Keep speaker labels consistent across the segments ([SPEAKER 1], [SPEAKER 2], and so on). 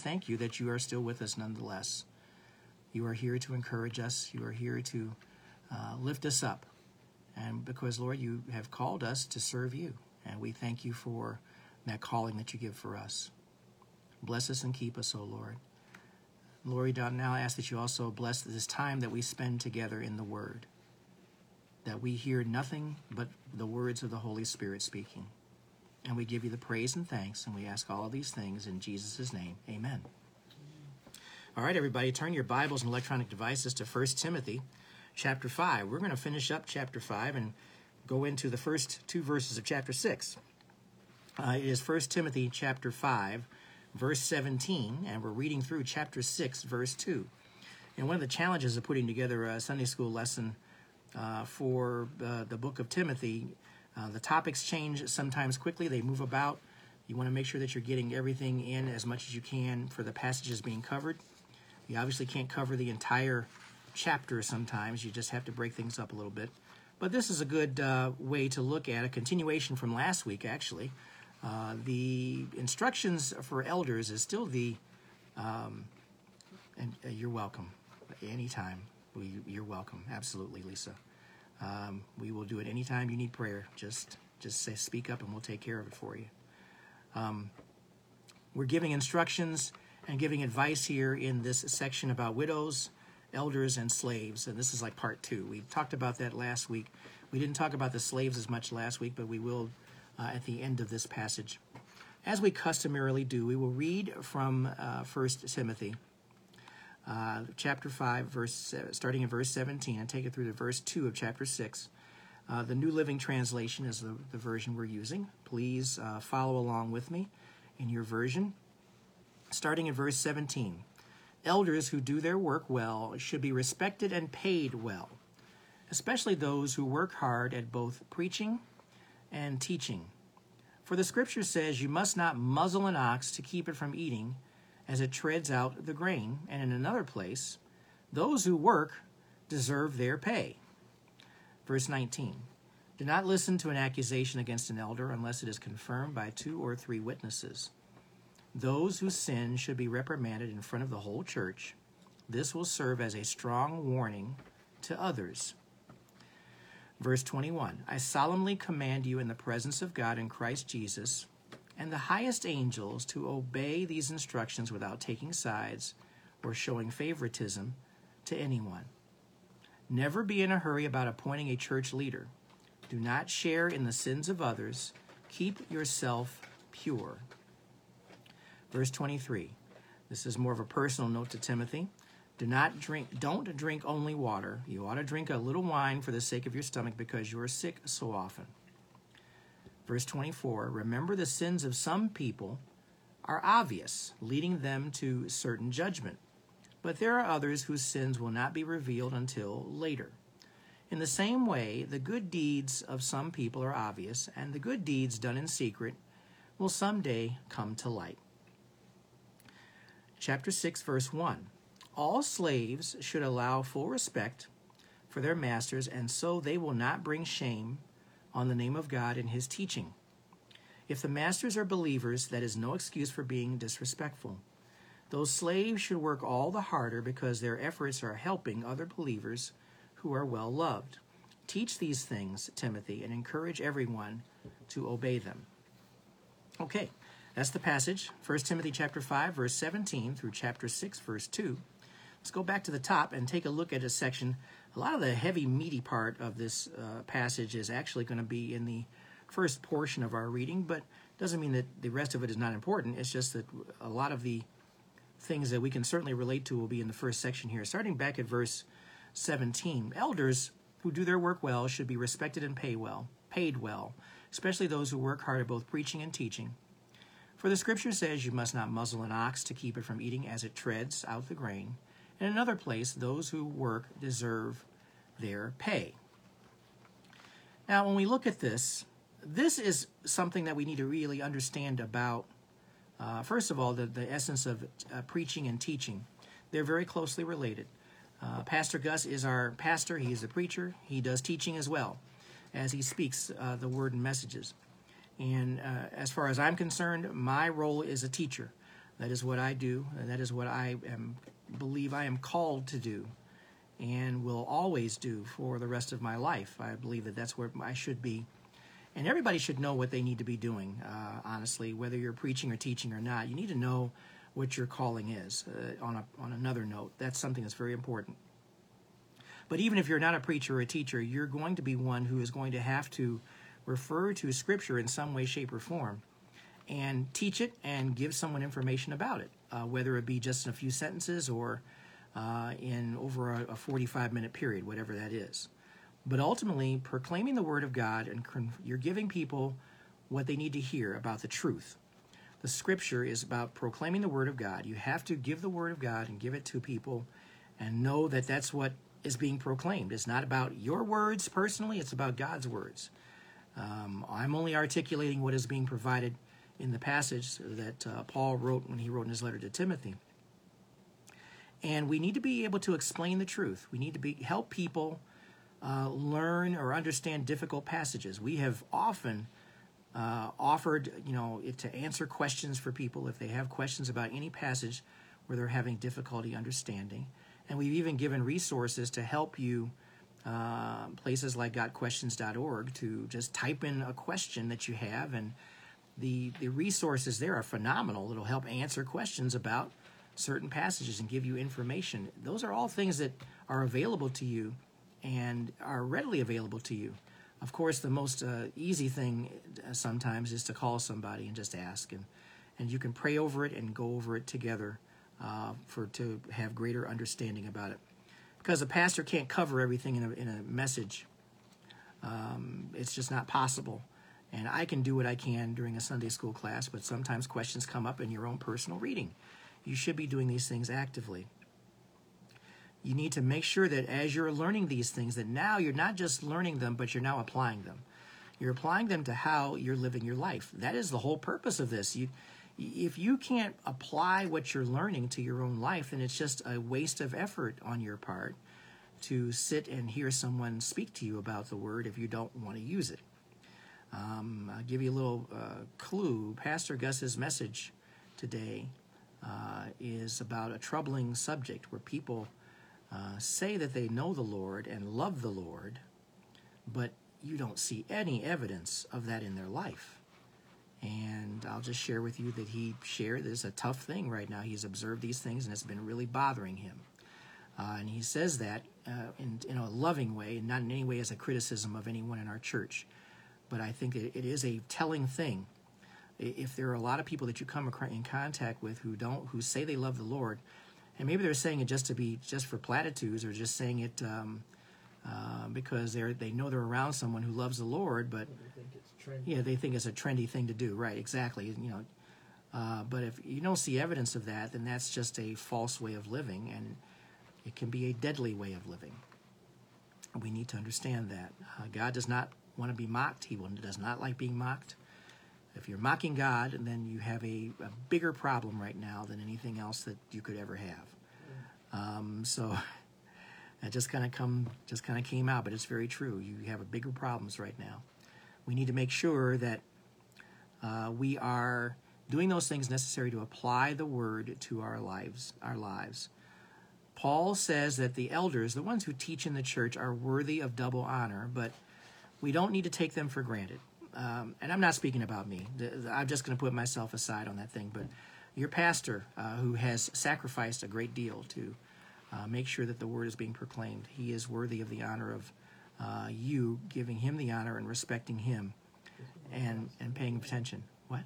[SPEAKER 1] Thank you that you are still with us nonetheless. You are here to encourage us. You are here to lift us up. And because, Lord, you have called us to serve you. And we thank you for that calling that you give for us. Bless us and keep us, O Lord. Lord, now I ask that you also bless this time that we spend together in the Word, that we hear nothing but the words of the Holy Spirit speaking. And we give you the praise and thanks, and we ask all of these things in Jesus' name. Amen. All right, everybody, turn your Bibles and electronic devices to 1 Timothy chapter 5. We're going to finish up chapter 5 and go into the first two verses of chapter 6. It is 1 Timothy chapter 5, verse 17, and we're reading through chapter 6, verse 2. And one of the challenges of putting together a Sunday school lesson for the book of Timothy, the topics change sometimes quickly. They move about. You want to make sure that you're getting everything in as much as you can for the passages being covered. You obviously can't cover the entire chapter sometimes. You just have to break things up a little bit. But this is a good way to look at a continuation from last week, actually. The instructions for elders is still the, and you're welcome. Anytime. You're welcome. Absolutely, Lisa. We will do it anytime you need prayer. Just say, speak up, and we'll take care of it for you. We're giving instructions and giving advice here in this section about widows, elders, and slaves. And this is like part 2. We talked about that last week. We didn't talk about the slaves as much last week, but we will at the end of this passage. As we customarily do, we will read from 1 Timothy chapter 5, starting in verse 17, and take it through to verse 2 of chapter 6. The New Living Translation is the version we're using. Please follow along with me in your version. Starting in verse 17, elders who do their work well should be respected and paid well, especially those who work hard at both preaching and teaching. For the scripture says, you must not muzzle an ox to keep it from eating as it treads out the grain. And in another place, those who work deserve their pay. Verse 19, do not listen to an accusation against an elder unless it is confirmed by 2 or 3 witnesses. Those who sin should be reprimanded in front of the whole church. This will serve as a strong warning to others. Verse 21, I solemnly command you in the presence of God and Christ Jesus and the highest angels to obey these instructions without taking sides or showing favoritism to anyone. Never be in a hurry about appointing a church leader. Do not share in the sins of others. Keep yourself pure. Verse 23. This is more of a personal note to Timothy. Don't drink only water. You ought to drink a little wine for the sake of your stomach because you are sick so often. Verse 24. Remember the sins of some people are obvious, leading them to certain judgment. But there are others whose sins will not be revealed until later. In the same way, the good deeds of some people are obvious, and the good deeds done in secret will someday come to light. Chapter 6, verse 1. All slaves should allow full respect for their masters, and so they will not bring shame on the name of God in his teaching. If the masters are believers, that is no excuse for being disrespectful. Those slaves should work all the harder because their efforts are helping other believers who are well loved. Teach these things, Timothy, and encourage everyone to obey them. Okay. That's the passage, 1 Timothy chapter 5, verse 17 through chapter 6, verse 2. Let's go back to the top and take a look at a section. A lot of the heavy, meaty part of this passage is actually going to be in the first portion of our reading, but doesn't mean that the rest of it is not important. It's just that a lot of the things that we can certainly relate to will be in the first section here. Starting back at verse 17, elders who do their work well should be respected and paid well, especially those who work hard at both preaching and teaching. For the scripture says you must not muzzle an ox to keep it from eating as it treads out the grain. In another place, those who work deserve their pay. Now, when we look at this is something that we need to really understand about, first of all, the essence of preaching and teaching. They're very closely related. Pastor Gus is our pastor. He is a preacher. He does teaching as well as he speaks the word and messages. And as far as I'm concerned, my role is a teacher. That is what I do, and that is what believe I am called to do, and will always do for the rest of my life. I believe that that's where I should be. And everybody should know what they need to be doing, honestly, whether you're preaching or teaching or not. You need to know what your calling is. On another note, that's something that's very important. But even if you're not a preacher or a teacher, you're going to be one who is going to have to refer to Scripture in some way, shape, or form and teach it and give someone information about it, whether it be just in a few sentences or in over a 45-minute period, whatever that is. But ultimately, proclaiming the Word of God, and you're giving people what they need to hear about the truth. The Scripture is about proclaiming the Word of God. You have to give the Word of God and give it to people and know that that's what is being proclaimed. It's not about your words personally, it's about God's words. I'm only articulating what is being provided in the passage that Paul wrote when he wrote in his letter to Timothy. And we need to be able to explain the truth. We need to help people learn or understand difficult passages. We have often offered, to answer questions for people if they have questions about any passage where they're having difficulty understanding. And we've even given resources to help you, places like gotquestions.org, to just type in a question that you have, and the resources there are phenomenal. It'll help answer questions about certain passages and give you information. Those are all things that are available to you and are readily available to you. Of course, the most easy thing sometimes is to call somebody and just ask, and you can pray over it and go over it together to have greater understanding about it. Because a pastor can't cover everything in a message. It's just not possible. And I can do what I can during a Sunday school class, but sometimes questions come up in your own personal reading. You should be doing these things actively. You need to make sure that as you're learning these things, that now you're not just learning them, but you're now applying them. You're applying them to how you're living your life. That is the whole purpose of this. If you can't apply what you're learning to your own life, then it's just a waste of effort on your part to sit and hear someone speak to you about the Word if you don't want to use it. I'll give you a little clue. Pastor Gus's message today is about a troubling subject where people say that they know the Lord and love the Lord, but you don't see any evidence of that in their life. And I'll just share with you that he shared this is a tough thing right now. He's observed these things, and it's been really bothering him. And he says that in a loving way, and not in any way as a criticism of anyone in our church. But I think it is a telling thing. If there are a lot of people that you come in contact with who say they love the Lord, and maybe they're saying it just for platitudes, or just saying it because they know they're around someone who loves the Lord, but they think it's trendy. Yeah, they think it's a trendy thing to do. Right? Exactly. But if you don't see evidence of that, then that's just a false way of living, and it can be a deadly way of living. We need to understand that God does not want to be mocked. He does not like being mocked. If you're mocking God, then you have a bigger problem right now than anything else that you could ever have. So that just kind of came out, but it's very true. You have bigger problems right now. We need to make sure that we are doing those things necessary to apply the Word to our lives. Paul says that the elders, the ones who teach in the church, are worthy of double honor, but we don't need to take them for granted. And I'm not speaking about me. I'm just going to put myself aside on that thing. But your pastor, who has sacrificed a great deal to make sure that the Word is being proclaimed, he is worthy of the honor of you giving him the honor and respecting him and paying attention. What?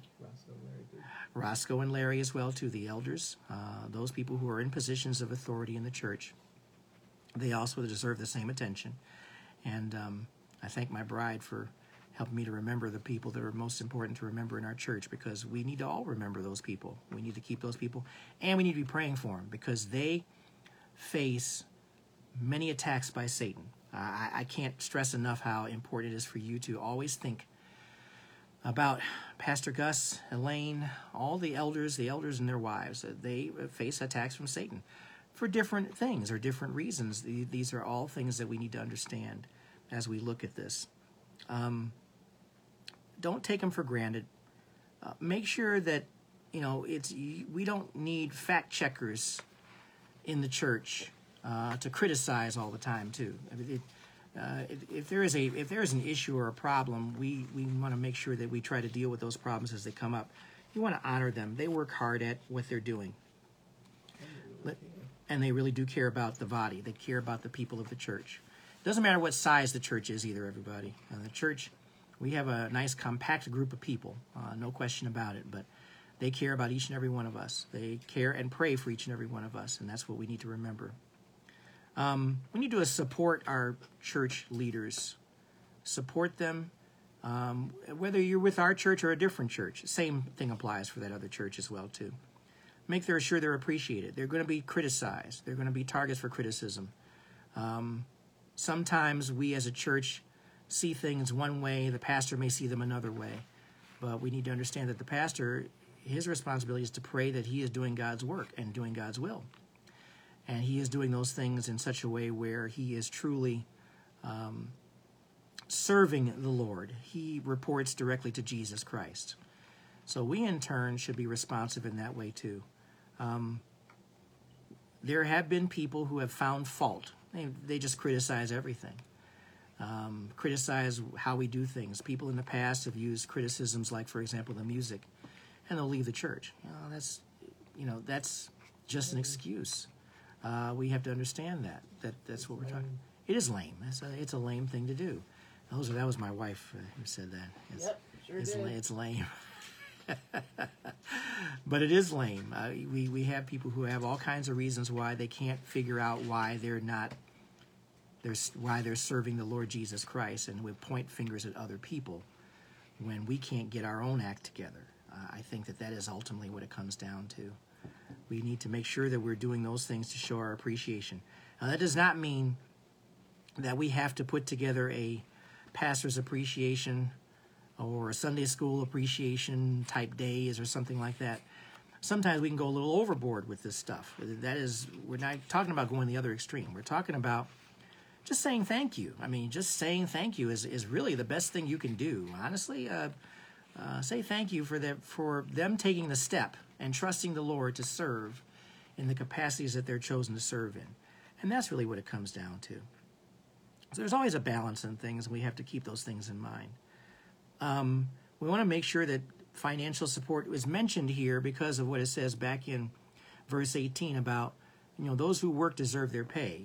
[SPEAKER 1] Roscoe and Larry as well, too, the elders, those people who are in positions of authority in the church. They also deserve the same attention. And I thank my bride for helping me to remember the people that are most important to remember in our church, because we need to all remember those people. We need to keep those people, and we need to be praying for them, because they face many attacks by Satan. I can't stress enough how important it is for you to always think about Pastor Gus, Elaine, all the elders and their wives. They face attacks from Satan for different things or different reasons. These are all things that we need to understand as we look at this. Don't take them for granted. Make sure that we don't need fact checkers in the church to criticize all the time too. If there is an issue or a problem, we want to make sure that we try to deal with those problems as they come up. You want to honor them. They work hard at what they're doing. And they really do care about the body. They care about the people of the church. Doesn't matter what size the church is either, everybody. The church, we have a nice compact group of people, no question about it, but they care about each and every one of us. They care and pray for each and every one of us, and that's what we need to remember. We need to support our church leaders. Support them, whether you're with our church or a different church. Same thing applies for that other church as well, too. Make sure they're appreciated. They're going to be criticized. They're going to be targets for criticism. Sometimes we as a church see things one way. The pastor may see them another way. But we need to understand that the pastor, his responsibility is to pray that he is doing God's work and doing God's will. And he is doing those things in such a way where he is truly serving the Lord. He reports directly to Jesus Christ. So we, in turn, should be responsive in that way, too. There have been people who have found fault. They just criticize everything. Criticize how we do things. People in the past have used criticisms like, for example, the music, and they'll leave the church. That's just an excuse. We have to understand that's what we're talking. It is lame. It's a lame thing to do. That was my wife who said that. It's lame. But it is lame. We have people who have all kinds of reasons why they can't figure out why they're serving the Lord Jesus Christ, and we point fingers at other people when we can't get our own act together. I think that is ultimately what it comes down to. We need to make sure that we're doing those things to show our appreciation. Now, that does not mean that we have to put together a pastor's appreciation or a Sunday school appreciation type days or something like that. Sometimes we can go a little overboard with this stuff. We're not talking about going the other extreme. We're talking about just saying thank you. I mean, just saying thank you is really the best thing you can do. Honestly, say thank you for them taking the step and trusting the Lord to serve in the capacities that they're chosen to serve in. And that's really what it comes down to. So there's always a balance in things, and we have to keep those things in mind. We want to make sure that financial support is mentioned here because of what it says back in verse 18 about, those who work deserve their pay.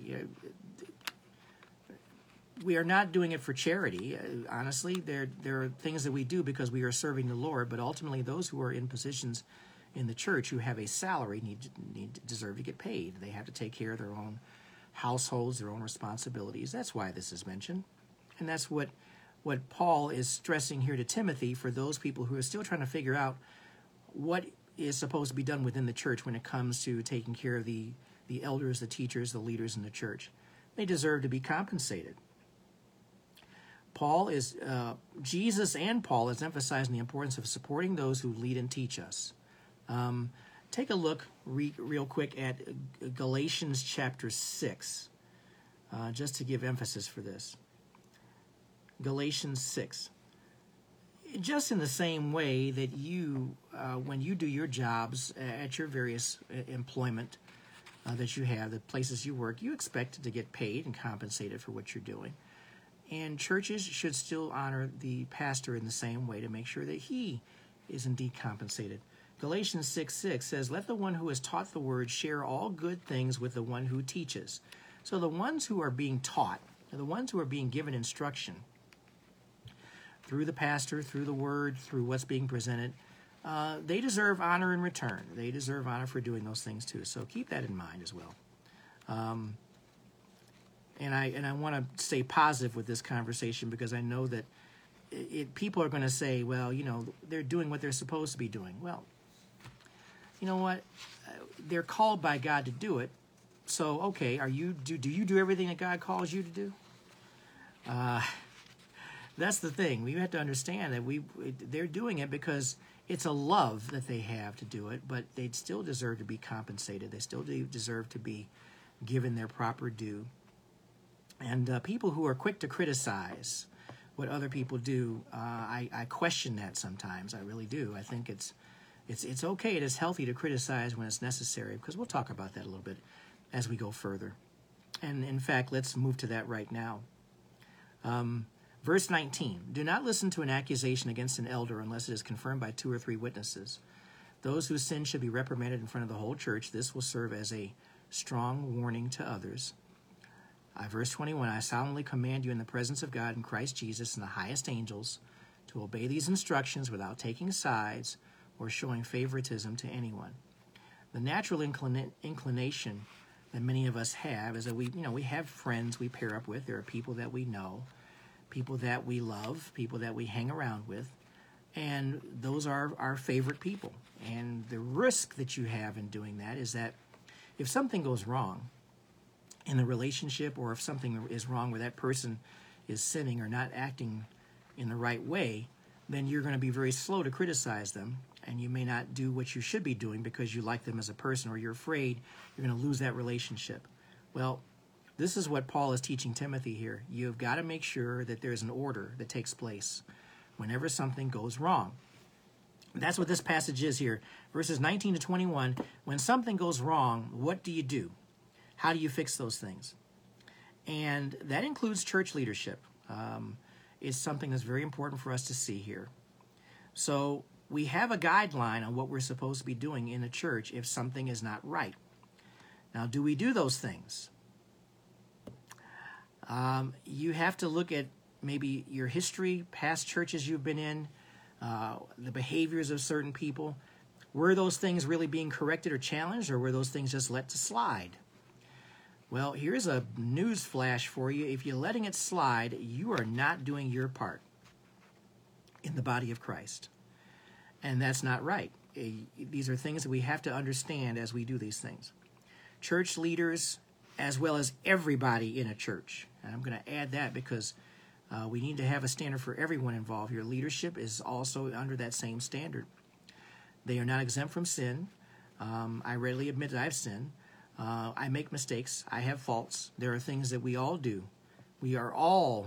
[SPEAKER 1] We are not doing it for charity. Honestly, there are things that we do because we are serving the Lord, but ultimately those who are in positions in the church who have a salary deserve to get paid. They have to take care of their own households, their own responsibilities. That's why this is mentioned. And that's what Paul is stressing here to Timothy for those people who are still trying to figure out what is supposed to be done within the church when it comes to taking care of the elders, the teachers, the leaders in the church. They deserve to be compensated. Jesus and Paul is emphasizing the importance of supporting those who lead and teach us. Take a look real quick at Galatians chapter 6, just to give emphasis for this. Galatians 6. Just in the same way that you, when you do your jobs at your various employment that you have, the places you work, you expect to get paid and compensated for what you're doing. And churches should still honor the pastor in the same way to make sure that he is indeed compensated. Galatians 6:6 says, "Let the one who has taught the word share all good things with the one who teaches." So the ones who are being taught, the ones who are being given instruction through the pastor, through the word, through what's being presented, they deserve honor in return. They deserve honor for doing those things too. So keep that in mind as well. And I want to stay positive with this conversation because I know that people are going to say, well, they're doing what they're supposed to be doing. Well, you know what? They're called by God to do it. So, okay, do you do everything that God calls you to do? That's the thing. We have to understand that they're doing it because it's a love that they have to do it, but they still deserve to be compensated. They still deserve to be given their proper due. And people who are quick to criticize what other people do, I question that sometimes. I really do. I think It's okay. It is healthy to criticize when it's necessary, because we'll talk about that a little bit as we go further. And in fact, let's move to that right now. Verse 19, do not listen to an accusation against an elder unless it is confirmed by 2 or 3 witnesses. Those whose sin should be reprimanded in front of the whole church. This will serve as a strong warning to others. Verse 21, I solemnly command you in the presence of God and Christ Jesus and the highest angels to obey these instructions without taking sides or showing favoritism to anyone. The natural inclination that many of us have is that we have friends we pair up with. There are people that we know, people that we love, people that we hang around with, and those are our favorite people. And the risk that you have in doing that is that if something goes wrong in the relationship, or if something is wrong where that person is sinning or not acting in the right way, then you're going to be very slow to criticize them, and you may not do what you should be doing because you like them as a person, or you're afraid you're going to lose that relationship. Well, this is what Paul is teaching Timothy here. You've got to make sure that there's an order that takes place whenever something goes wrong. That's what this passage is here. Verses 19 to 21, when something goes wrong, what do you do? How do you fix those things? And that includes church leadership. It's something that's very important for us to see here. So we have a guideline on what we're supposed to be doing in a church if something is not right. Now, do we do those things? You have to look at maybe your history, past churches you've been in, the behaviors of certain people. Were those things really being corrected or challenged, or were those things just let to slide? Well, here's a news flash for you. If you're letting it slide, you are not doing your part in the body of Christ. And that's not right. These are things that we have to understand as we do these things. Church leaders, as well as everybody in a church. And I'm going to add that because we need to have a standard for everyone involved. Your leadership is also under that same standard. They are not exempt from sin. I readily admit that I've sinned. I make mistakes. I have faults. There are things that we all do. We all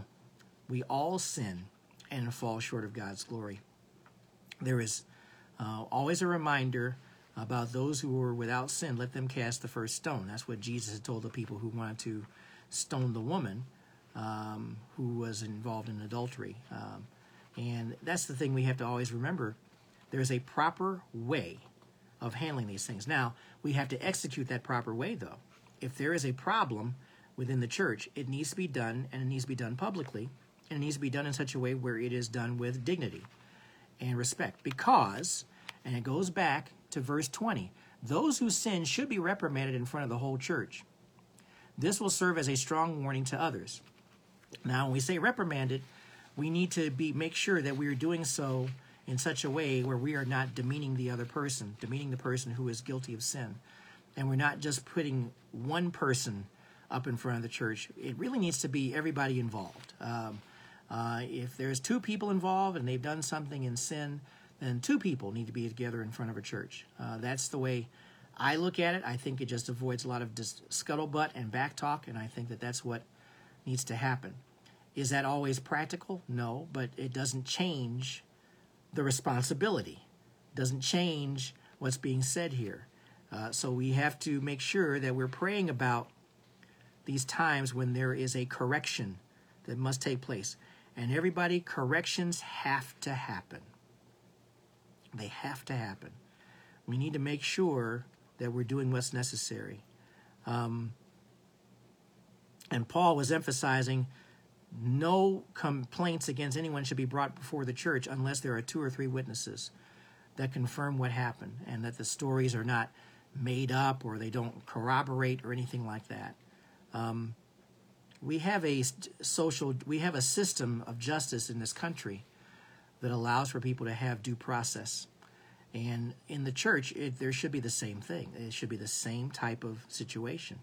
[SPEAKER 1] sin and fall short of God's glory. There is always a reminder about those who were without sin. Let them cast the first stone. That's what Jesus had told the people who wanted to stone the woman who was involved in adultery. And that's the thing we have to always remember. There's a proper way of handling these things. Now, we have to execute that proper way, though. If there is a problem within the church, it needs to be done, and it needs to be done publicly, and it needs to be done in such a way where it is done with dignity and respect. Because, and it goes back to verse 20, those who sin should be reprimanded in front of the whole church. This will serve as a strong warning to others. Now, when we say reprimanded, we need to make sure that we are doing so in such a way where we are not demeaning the other person, demeaning the person who is guilty of sin. And we're not just putting one person up in front of the church. It really needs to be everybody involved. If there's 2 people involved and they've done something in sin, then 2 people need to be together in front of a church. That's the way I look at it. I think it just avoids a lot of scuttlebutt and back talk, and I think that that's what needs to happen. Is that always practical? No, but it doesn't change the responsibility. It doesn't change what's being said here. So we have to make sure that we're praying about these times when there is a correction that must take place. And everybody, corrections have to happen. They have to happen. We need to make sure that we're doing what's necessary. And Paul was emphasizing no complaints against anyone should be brought before the church unless there are 2 or 3 witnesses that confirm what happened and that the stories are not made up or they don't corroborate or anything like that. We have a system of justice in this country that allows for people to have due process. And in the church, there should be the same thing. It should be the same type of situation.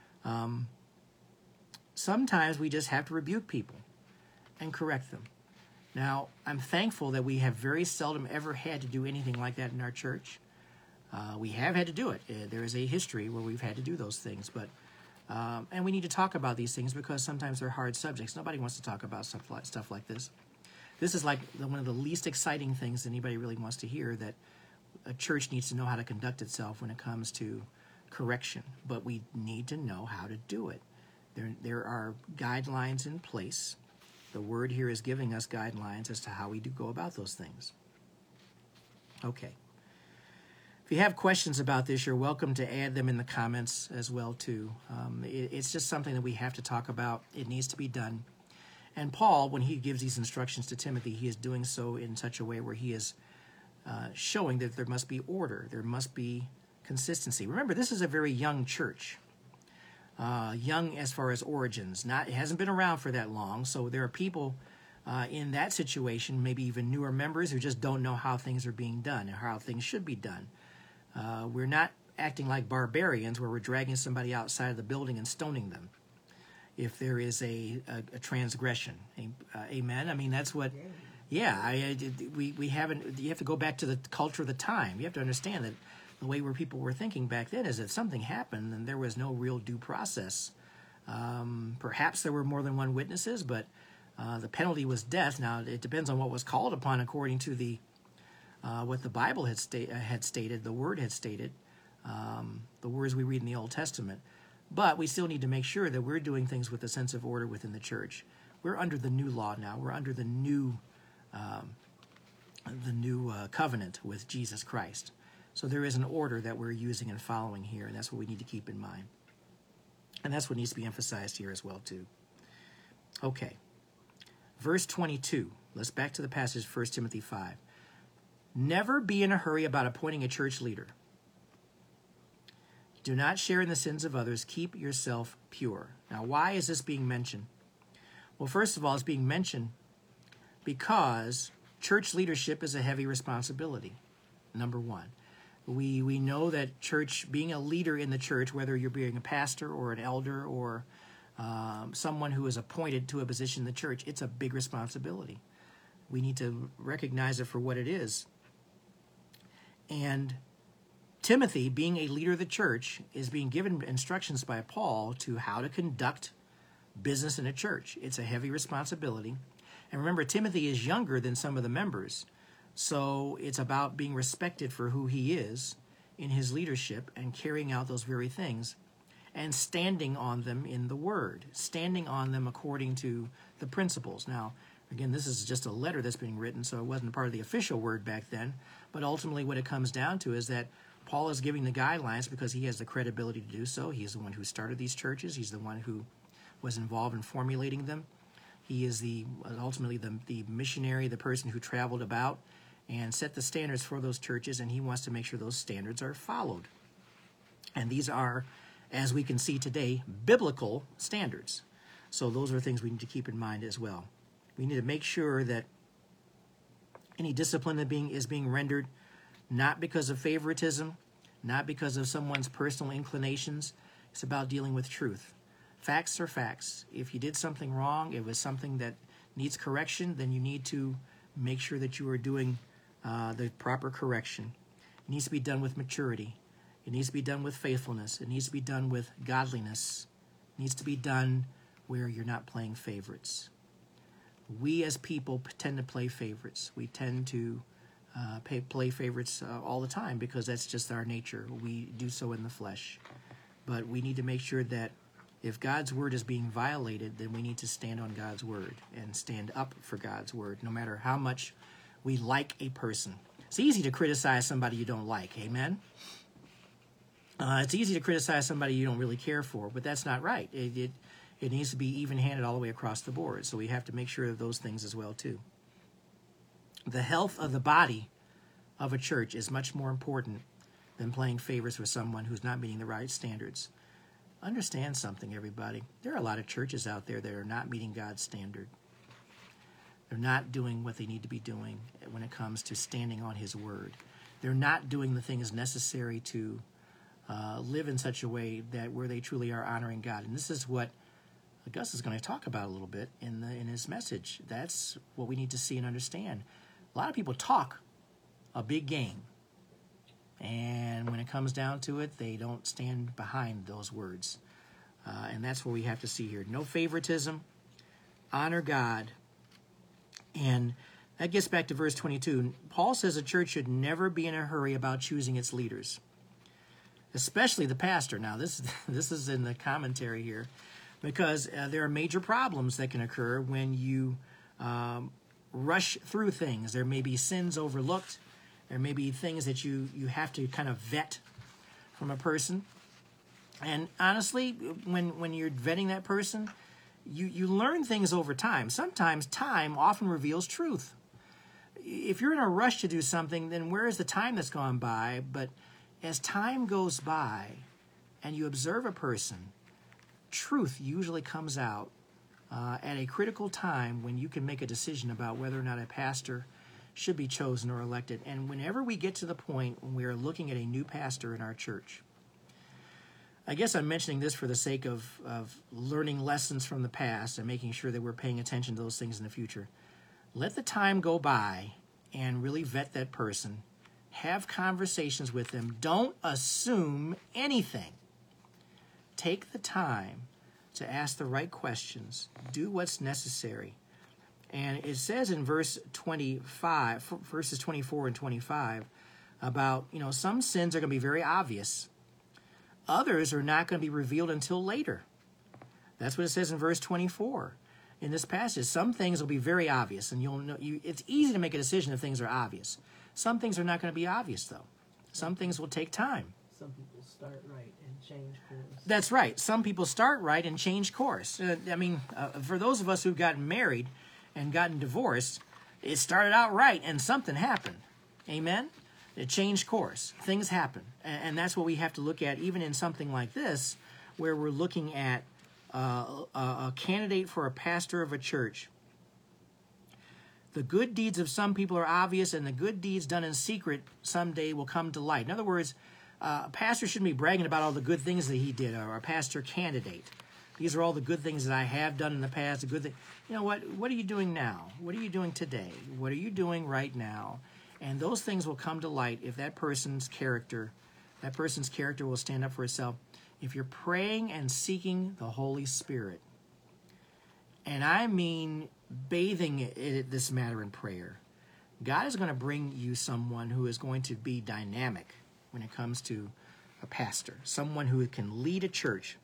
[SPEAKER 1] Sometimes we just have to rebuke people and correct them. Now, I'm thankful that we have very seldom ever had to do anything like that in our church. We have had to do it. There is a history where we've had to do those things, but and we need to talk about these things because sometimes they're hard subjects. Nobody wants to talk about stuff like this. This is like one of the least exciting things anybody really wants to hear, that a church needs to know how to conduct itself when it comes to correction, but we need to know how to do it. There are guidelines in place. The word here is giving us guidelines as to how we do go about those things. Okay. If you have questions about this, you're welcome to add them in the comments as well, too. It's just something that we have to talk about. It needs to be done. And Paul, when he gives these instructions to Timothy, he is doing so in such a way where he is showing that there must be order. There must be consistency. Remember, this is a very young church. Young as far as origins. It hasn't been around for that long, so there are people in that situation, maybe even newer members, who just don't know how things are being done and how things should be done. We're not acting like barbarians where we're dragging somebody outside of the building and stoning them if there is a transgression. Amen? I mean, that's what... Yeah, we haven't... You have to go back to the culture of the time. You have to understand that the way where people were thinking back then is that something happened and there was no real due process. Perhaps there were more than one witnesses, but the penalty was death. Now, it depends on what was called upon according to the what the Bible had stated, the Word had stated, the words we read in the Old Testament. But we still need to make sure that we're doing things with a sense of order within the church. We're under the new law now. We're under the new covenant with Jesus Christ. So there is an order that we're using and following here, and that's what we need to keep in mind. And that's what needs to be emphasized here as well, too. Okay. Verse 22. Let's back to the passage, 1 Timothy 5. Never be in a hurry about appointing a church leader. Do not share in the sins of others. Keep yourself pure. Now, why is this being mentioned? Well, first of all, it's being mentioned because church leadership is a heavy responsibility, number one. We know that church, being a leader in the church, whether you're being a pastor or an elder or someone who is appointed to a position in the church, it's a big responsibility. We need to recognize it for what it is. And Timothy, being a leader of the church, is being given instructions by Paul to how to conduct business in a church. It's a heavy responsibility. And remember, Timothy is younger than some of the members. So it's about being respected for who he is in his leadership and carrying out those very things and standing on them in the Word, standing on them according to the principles. Now, again, this is just a letter that's being written, so it wasn't part of the official Word back then. But ultimately what it comes down to is that Paul is giving the guidelines because he has the credibility to do so. He's the one who started these churches. He's the one who was involved in formulating them. He is ultimately the missionary, the person who traveled about and set the standards for those churches, and he wants to make sure those standards are followed. And these are, as we can see today, biblical standards. So those are things we need to keep in mind as well. We need to make sure that any discipline that is being rendered not because of favoritism, not because of someone's personal inclinations. It's about dealing with truth. Facts are facts. If you did something wrong, it was something that needs correction, then you need to make sure that you are doing the proper correction. It needs to be done with maturity. It needs to be done with faithfulness. It needs to be done with godliness. It needs to be done where you're not playing favorites. We as people tend to play favorites. We tend to play favorites all the time because that's just our nature. We do so in the flesh. But we need to make sure that if God's word is being violated, then we need to stand on God's word and stand up for God's word, no matter how much we like a person. It's easy to criticize somebody you don't like, amen? It's easy to criticize somebody you don't really care for, but that's not right. It needs to be even-handed all the way across the board, so we have to make sure of those things as well, too. The health of the body of a church is much more important than playing favorites with someone who's not meeting the right standards. Understand something, everybody. There are a lot of churches out there that are not meeting God's standard. They're not doing what they need to be doing when it comes to standing on his word. They're not doing the things necessary to live in such a way that where they truly are honoring God. And this is what Gus is going to talk about a little bit in his message. That's what we need to see and understand. A lot of people talk a big game. And when it comes down to it, they don't stand behind those words. And that's what we have to see here. No favoritism, honor God, and That gets back to verse 22. Paul says a church should never be in a hurry about choosing its leaders, especially the pastor. Now, this is in the commentary here, because there are major problems that can occur when you rush through things. There may be sins overlooked. There may be things that you have to kind of vet from a person. And honestly, when you're vetting that person, you learn things over time. Sometimes time often reveals truth. If you're in a rush to do something, then where is the time that's gone by? But as time goes by and you observe a person, truth usually comes out at a critical time when you can make a decision about whether or not a pastor should be chosen or elected. And whenever we get to the point when we are looking at a new pastor in our church, I guess I'm mentioning this for the sake of learning lessons from the past and making sure that we're paying attention to those things in the future. Let the time go by and really vet that person. Have conversations with them. Don't assume anything. Take the time to ask the right questions. Do what's necessary. And it says in verses 24 and 25 about, some sins are going to be very obvious. Others are not going to be revealed until later. That's what it says in verse 24 in this passage. Some things will be very obvious, and you'll know. It's easy to make a decision if things are obvious. Some things are not going to be obvious, though. Some things will take time.
[SPEAKER 2] Some people start right and change course.
[SPEAKER 1] That's right. Some people start right and change course. For those of us who've gotten married and gotten divorced, it started out right and something happened. Amen? It changed course. Things happen. And that's what we have to look at even in something like this, where we're looking at a candidate for a pastor of a church. The good deeds of some people are obvious, and the good deeds done in secret someday will come to light. In other words, a pastor shouldn't be bragging about all the good things that he did, or a pastor candidate. These are all the good things that I have done in the past. The good thing. You know what? What are you doing now? What are you doing today? What are you doing right now? And those things will come to light if that person's character will stand up for itself. If you're praying and seeking the Holy Spirit, and I mean bathing this matter in prayer, God is going to bring you someone who is going to be dynamic when it comes to a pastor, someone who can lead a church.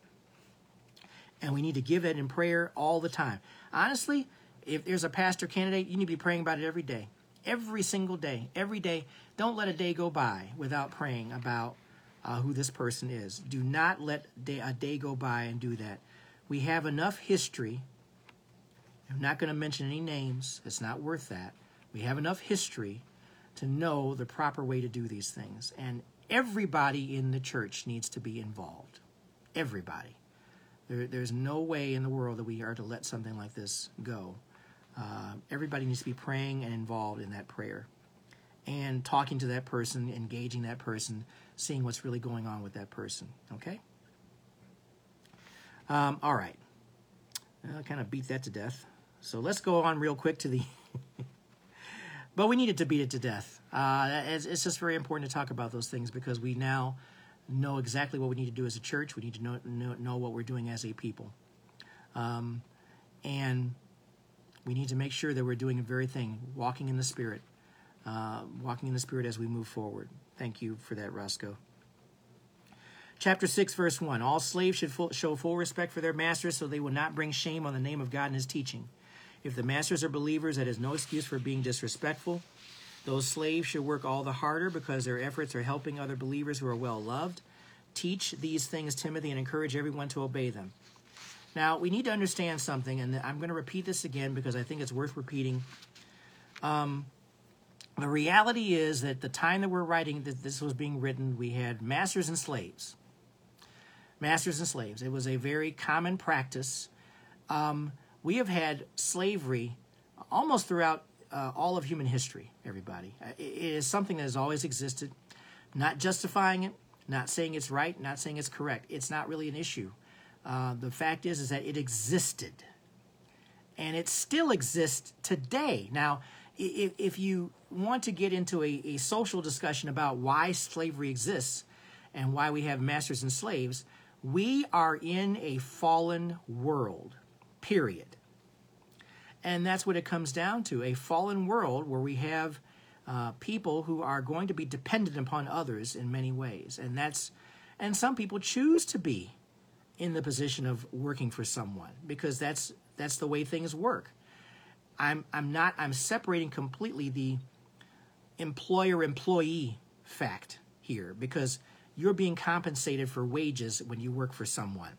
[SPEAKER 1] And we need to give it in prayer all the time. Honestly, if there's a pastor candidate, you need to be praying about it every day. Every single day. Every day. Don't let a day go by without praying about who this person is. Do not let a day go by and do that. We have enough history. I'm not going to mention any names. It's not worth that. We have enough history to know the proper way to do these things. And everybody in the church needs to be involved. Everybody. There's no way in the world that we are to let something like this go. Everybody needs to be praying and involved in that prayer. And talking to that person, engaging that person, seeing what's really going on with that person. Okay? All right. I kind of beat that to death. So let's go on real quick to the... But we needed to beat it to death. It's just very important to talk about those things because we now know exactly what we need to do as a church. We need to know what we're doing as a people. And we need to make sure that we're doing the very thing, walking in the Spirit as we move forward. Thank you for that, Roscoe. Chapter 6, verse 1. All slaves should show full respect for their masters so they will not bring shame on the name of God and his teaching. If the masters are believers, that is no excuse for being disrespectful. Those slaves should work all the harder because their efforts are helping other believers who are well loved. Teach these things, Timothy, and encourage everyone to obey them. Now, we need to understand something, and I'm going to repeat this again because I think it's worth repeating. The reality is that the time that we're writing, that this was being written, we had masters and slaves. Masters and slaves. It was a very common practice. We have had slavery almost throughout all of human history, everybody. It is something that has always existed. Not justifying it, not saying it's right, not saying it's correct. It's not really an issue. The fact is that it existed. And it still exists today. Now, if you want to get into a social discussion about why slavery exists and why we have masters and slaves, we are in a fallen world, period. And that's what it comes down to, a fallen world where we have people who are going to be dependent upon others in many ways. And some people choose to be in the position of working for someone because that's the way things work. I'm separating completely the employer-employee fact here because you're being compensated for wages when you work for someone.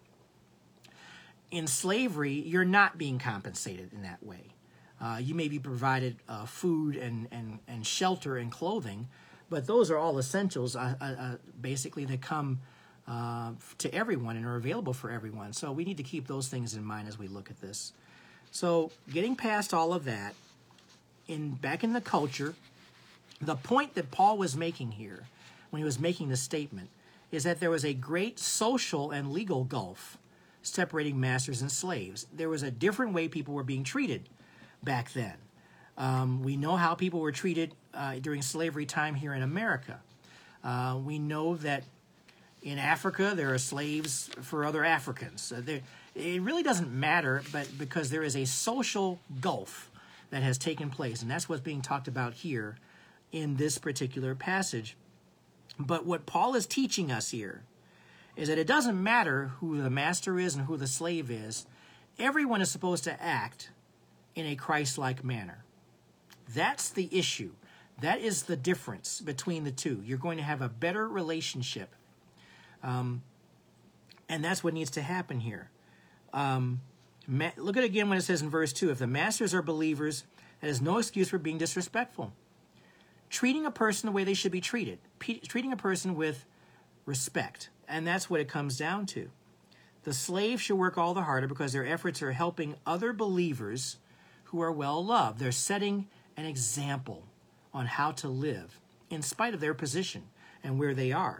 [SPEAKER 1] In slavery, you're not being compensated in that way. You may be provided food and shelter and clothing, but those are all essentials, basically, that come to everyone and are available for everyone. So we need to keep those things in mind as we look at this. So getting past all of that, back in the culture, the point that Paul was making here when he was making the statement is that there was a great social and legal gulf separating masters and slaves. There was a different way people were being treated back then. We know how people were treated during slavery time here in America. We know that in Africa there are slaves for other Africans. It really doesn't matter, but because there is a social gulf that has taken place, and that's what's being talked about here in this particular passage. But what Paul is teaching us here is that it doesn't matter who the master is and who the slave is. Everyone is supposed to act in a Christ-like manner. That's the issue. That is the difference between the two. You're going to have a better relationship. And that's what needs to happen here. Look at it again when it says in verse 2, if the masters are believers, that is no excuse for being disrespectful. Treating a person the way they should be treated. Treating a person with respect. And that's what it comes down to. The slave should work all the harder because their efforts are helping other believers who are well loved. They're setting an example on how to live in spite of their position and where they are.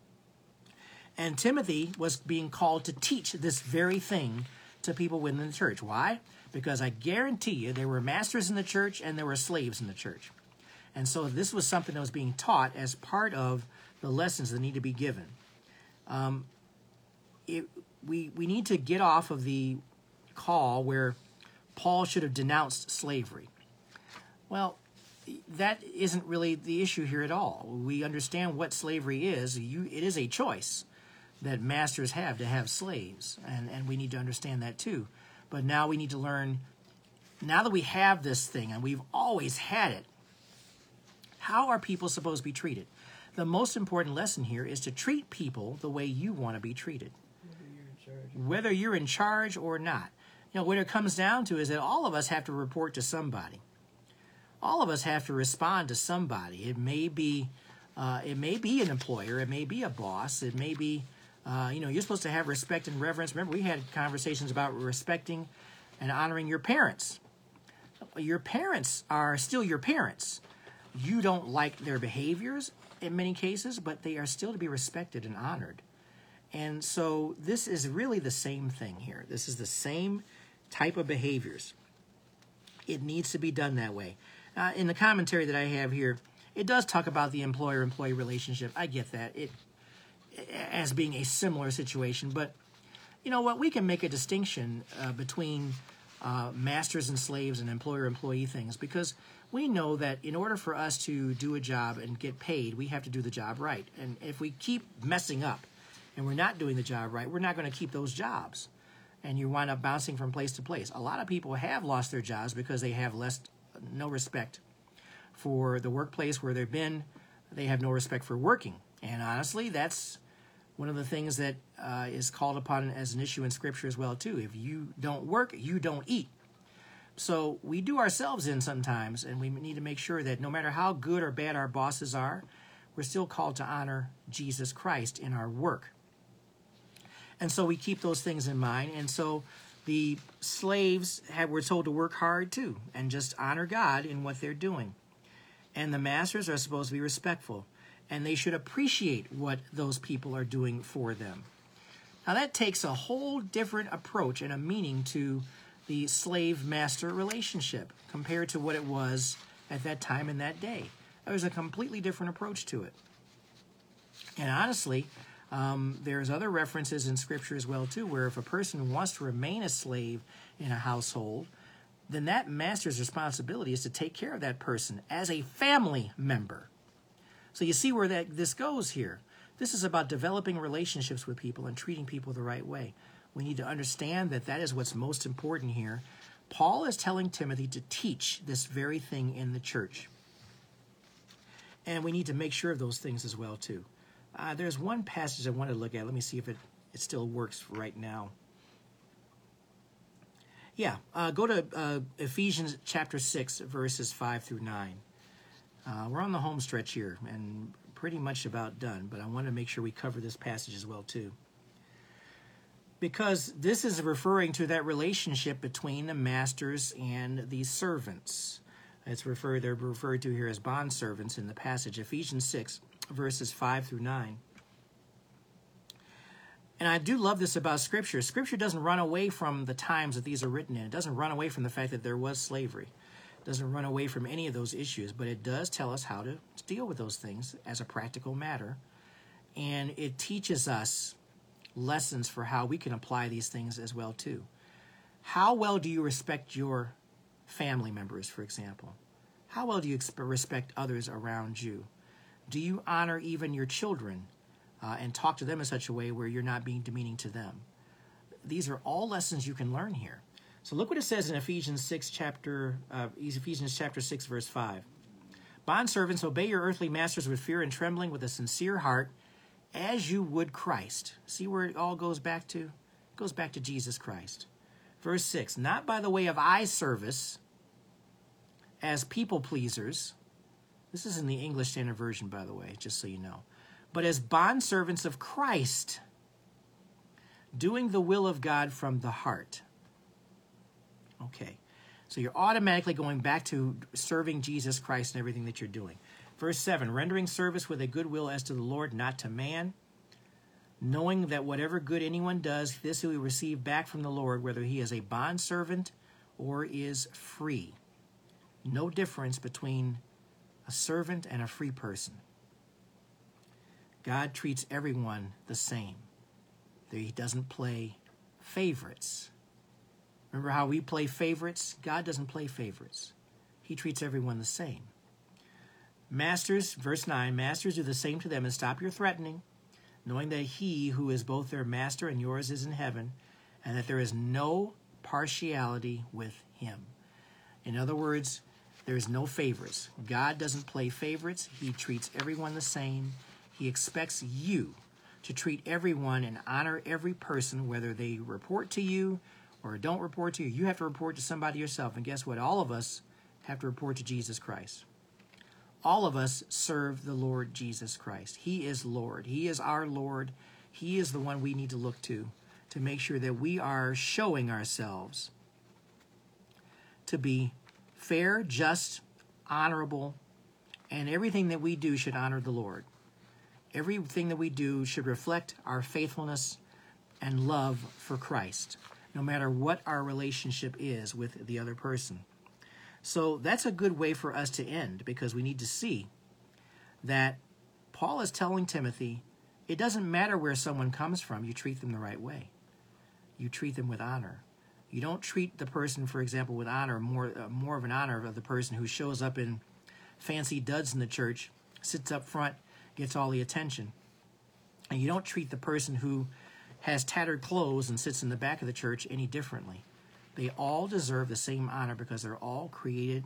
[SPEAKER 1] And Timothy was being called to teach this very thing to people within the church. Why? Because I guarantee you there were masters in the church and there were slaves in the church. And so this was something that was being taught as part of the lessons that need to be given. We need to get off of the call where Paul should have denounced slavery. Well, that isn't really the issue here at all. We understand what slavery is. It is a choice that masters have to have slaves, and we need to understand that too. But now we need to learn, now that we have this thing, and we've always had it, how are people supposed to be treated? The most important lesson here is to treat people the way you want to be treated. Whether you're in charge or not. You know, what it comes down to is that all of us have to report to somebody. All of us have to respond to somebody. It may be an employer. It may be a boss. It may be, you're supposed to have respect and reverence. Remember, we had conversations about respecting and honoring your parents. Your parents are still your parents. You don't like their behaviors in many cases, but they are still to be respected and honored. And so this is really the same thing here. This is the same type of behaviors. It needs to be done that way. In the commentary that I have here, it does talk about the employer-employee relationship. I get that as being a similar situation. But you know what? We can make a distinction between masters and slaves and employer-employee things because we know that in order for us to do a job and get paid, we have to do the job right. And if we keep messing up and we're not doing the job right, we're not going to keep those jobs. And you wind up bouncing from place to place. A lot of people have lost their jobs because they have no respect for the workplace where they've been. They have no respect for working. And honestly, that's one of the things that is called upon as an issue in Scripture as well, too. If you don't work, you don't eat. So we do ourselves in sometimes, and we need to make sure that no matter how good or bad our bosses are, we're still called to honor Jesus Christ in our work. And so we keep those things in mind. And so the slaves were told to work hard too and just honor God in what they're doing. And the masters are supposed to be respectful, and they should appreciate what those people are doing for them. Now that takes a whole different approach and a meaning to the slave-master relationship compared to what it was at that time and that day. There was a completely different approach to it. And honestly, there's other references in Scripture as well, too, where if a person wants to remain a slave in a household, then that master's responsibility is to take care of that person as a family member. So you see where this goes here. This is about developing relationships with people and treating people the right way. We need to understand that that is what's most important here. Paul is telling Timothy to teach this very thing in the church. And we need to make sure of those things as well, too. There's one passage I want to look at. Let me see if it still works right now. Yeah, go to Ephesians chapter 6, verses 5 through 9. We're on the home stretch here and pretty much about done, but I want to make sure we cover this passage as well, too. Because this is referring to that relationship between the masters and the servants. They're referred to here as bondservants in the passage, Ephesians 6, verses 5 through 9. And I do love this about Scripture. Scripture doesn't run away from the times that these are written in. It doesn't run away from the fact that there was slavery. It doesn't run away from any of those issues, but it does tell us how to deal with those things as a practical matter. And it teaches us lessons for how we can apply these things as well, too. How well do you respect your family members, for example? How well do you respect others around you? Do you honor even your children and talk to them in such a way where you're not being demeaning to them? These are all lessons you can learn here. So look what it says in Ephesians chapter 6, verse 5. Bondservants, obey your earthly masters with fear and trembling, with a sincere heart, as you would Christ. See where it all goes back to? It goes back to Jesus Christ. Verse 6, not by the way of eye service, as people pleasers. This is in the English Standard Version, by the way, just so you know. But as bondservants of Christ, doing the will of God from the heart. Okay, so you're automatically going back to serving Jesus Christ in everything that you're doing. Verse 7, rendering service with a good will as to the Lord, not to man, knowing that whatever good anyone does, this he will receive back from the Lord, whether he is a bondservant or is free. No difference between a servant and a free person. God treats everyone the same. He doesn't play favorites. Remember how we play favorites? God doesn't play favorites. He treats everyone the same. Masters, verse 9, masters, do the same to them and stop your threatening, knowing that he who is both their master and yours is in heaven, and that there is no partiality with him. In other words, there is no favorites. God doesn't play favorites. He treats everyone the same. He expects you to treat everyone and honor every person, whether they report to you or don't report to you. You have to report to somebody yourself. And guess what? All of us have to report to Jesus Christ. All of us serve the Lord Jesus Christ. He is Lord. He is our Lord. He is the one we need to look to make sure that we are showing ourselves to be fair, just, honorable, and everything that we do should honor the Lord. Everything that we do should reflect our faithfulness and love for Christ, no matter what our relationship is with the other person. So that's a good way for us to end, because we need to see that Paul is telling Timothy, it doesn't matter where someone comes from, you treat them the right way. You treat them with honor. You don't treat the person, for example, with honor, more of an honor of the person who shows up in fancy duds in the church, sits up front, gets all the attention. And you don't treat the person who has tattered clothes and sits in the back of the church any differently. They all deserve the same honor because they're all created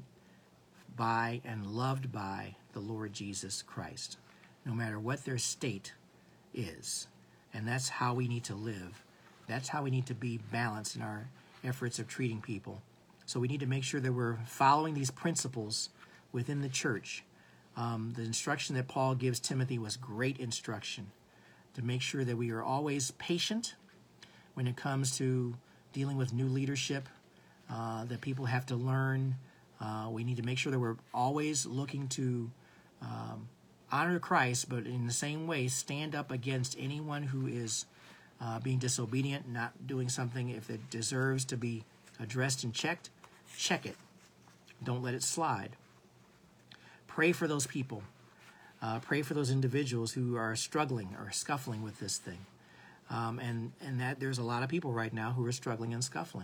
[SPEAKER 1] by and loved by the Lord Jesus Christ, no matter what their state is. And that's how we need to live. That's how we need to be balanced in our efforts of treating people. So we need to make sure that we're following these principles within the church. The instruction that Paul gives Timothy was great instruction, to make sure that we are always patient when it comes to dealing with new leadership, that people have to learn. We need to make sure that we're always looking to honor Christ, but in the same way, stand up against anyone who is being disobedient, not doing something. If it deserves to be addressed and checked, check it. Don't let it slide. Pray for those people. Pray for those individuals who are struggling or scuffling with this thing. And that there's a lot of people right now who are struggling and scuffling.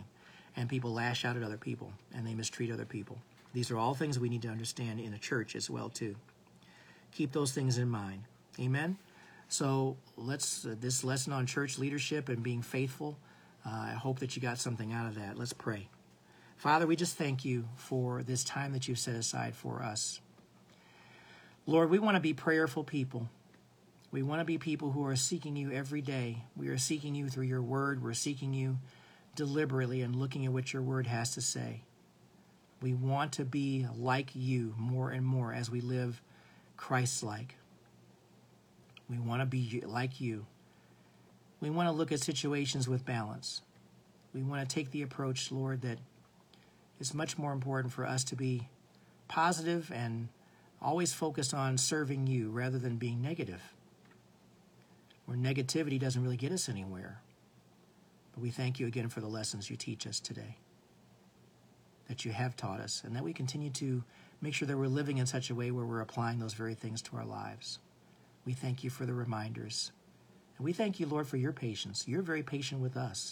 [SPEAKER 1] and people lash out at other people, and they mistreat other people. These are all things we need to understand in a church as well, too. Keep those things in mind. Amen? So let's this lesson on church leadership and being faithful, I hope that you got something out of that. Let's pray. Father, we just thank you for this time that you've set aside for us. Lord, we want to be prayerful people. We want to be people who are seeking you every day. We are seeking you through your word. We're seeking you deliberately and looking at what your word has to say. We want to be like you more and more as we live Christ-like. We want to be like you. We want to look at situations with balance. We want to take the approach, Lord, that it's much more important for us to be positive and always focused on serving you rather than being negative, where negativity doesn't really get us anywhere. But we thank you again for the lessons you teach us today, that you have taught us, and that we continue to make sure that we're living in such a way where we're applying those very things to our lives. We thank you for the reminders. And we thank you, Lord, for your patience. You're very patient with us.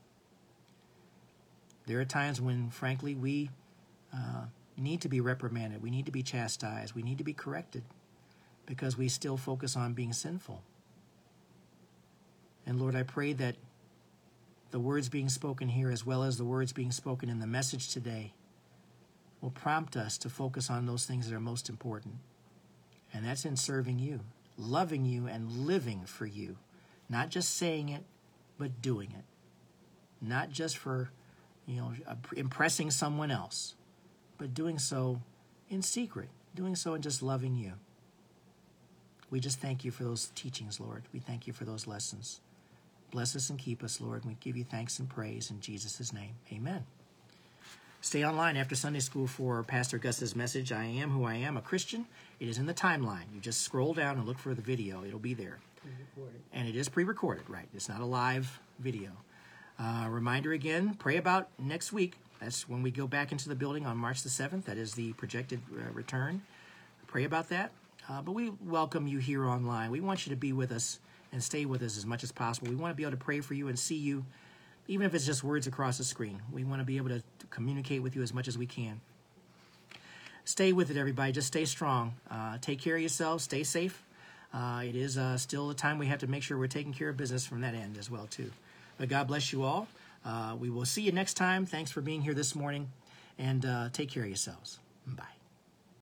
[SPEAKER 1] There are times when, frankly, we need to be reprimanded. We need to be chastised. We need to be corrected because we still focus on being sinful. And Lord, I pray that the words being spoken here, as well as the words being spoken in the message today, will prompt us to focus on those things that are most important. And that's in serving you, loving you, and living for you. Not just saying it, but doing it. Not just for, impressing someone else, but doing so in secret, doing so and just loving you. We just thank you for those teachings, Lord. We thank you for those lessons. Bless us and keep us, Lord. We give you thanks and praise in Jesus' name. Amen. Stay online after Sunday school for Pastor Gus's message, I Am Who I Am, a Christian. It is in the timeline. You just scroll down and look for the video. It'll be there.
[SPEAKER 2] Pre-recorded.
[SPEAKER 1] And it is pre-recorded, right? It's not a live video. Reminder again, pray about next week. That's when we go back into the building on March the 7th. That is the projected return. Pray about that. But we welcome you here online. We want you to be with us and stay with us as much as possible. We want to be able to pray for you and see you, even if it's just words across the screen. We want to be able to communicate with you as much as we can. Stay with it, everybody. Just stay strong. Take care of yourselves. Stay safe. It is still a time we have to make sure we're taking care of business from that end as well, too. But God bless you all. We will see you next time. Thanks for being here this morning, and take care of yourselves. Bye.